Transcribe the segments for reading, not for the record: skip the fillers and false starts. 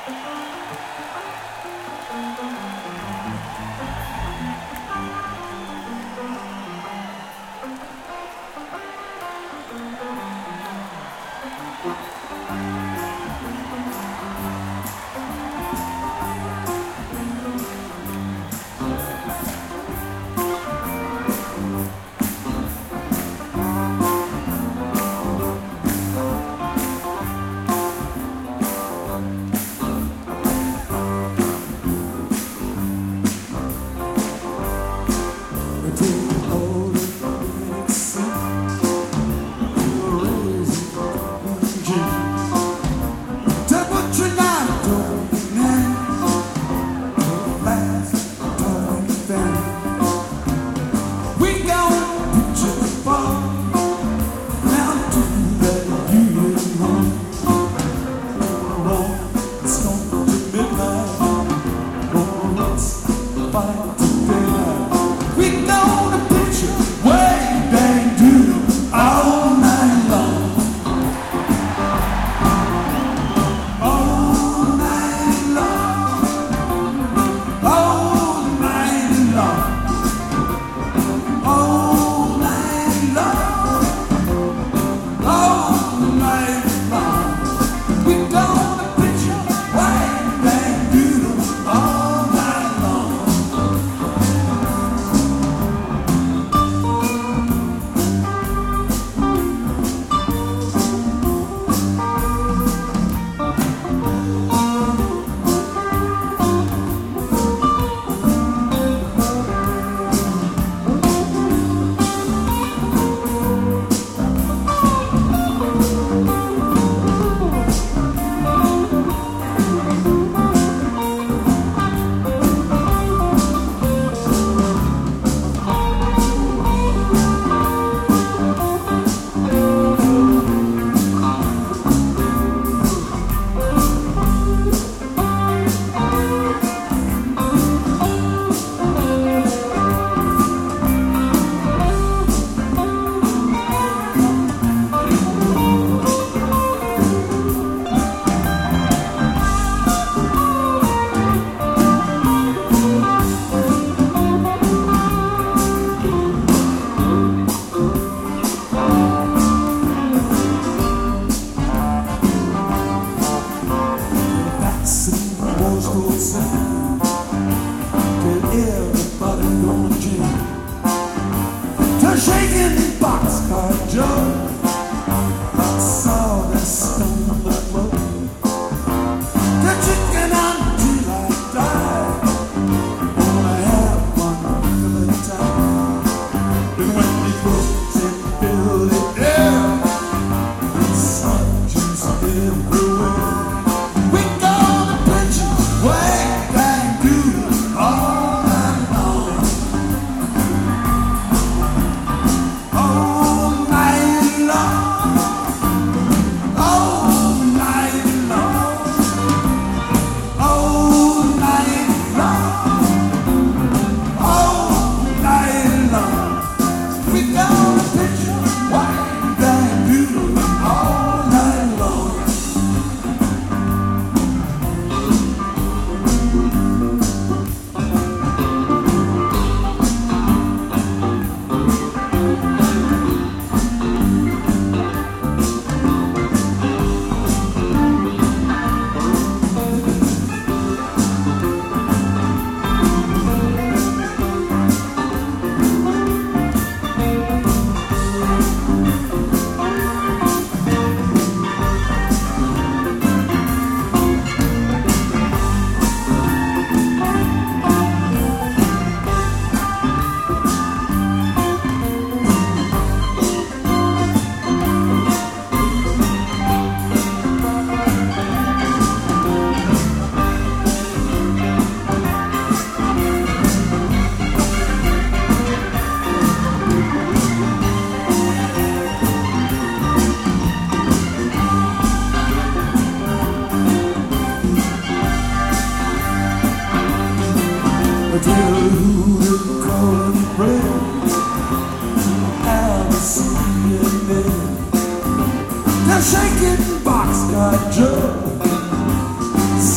shaking boxcar Joe.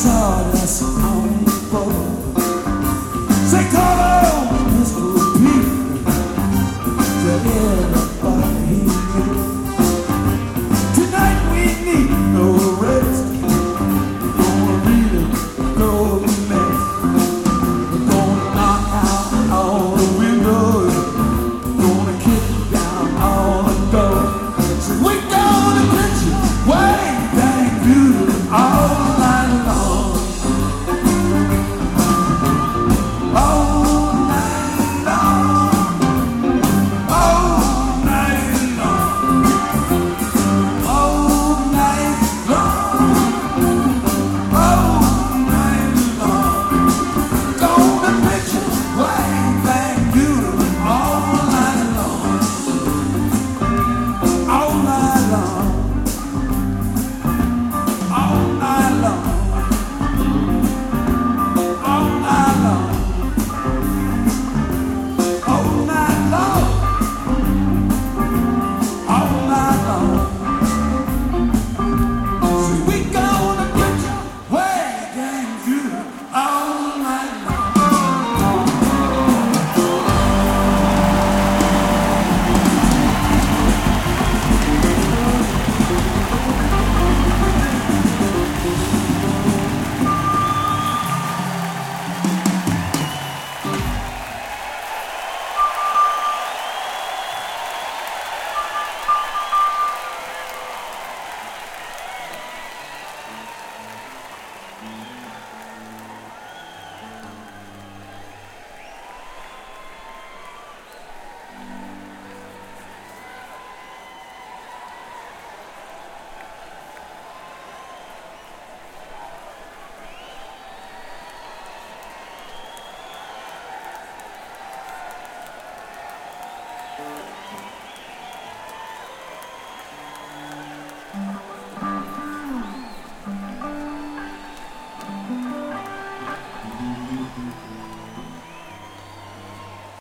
sawdust on the boat. Say, call on Mr. Pete to everybody he knew. Tonight we need no rest. We're gonna really go the mess. We're gonna knock out all the windows. We're gonna kick down all the doors. So we're gonna put you way down beautiful all night long. All night long. All night long. All night long. All night long. Gonna put you way down beautiful all night long. All night long. All night long. All night long. All night long. All night long. See, we gonna put you way down good all night long.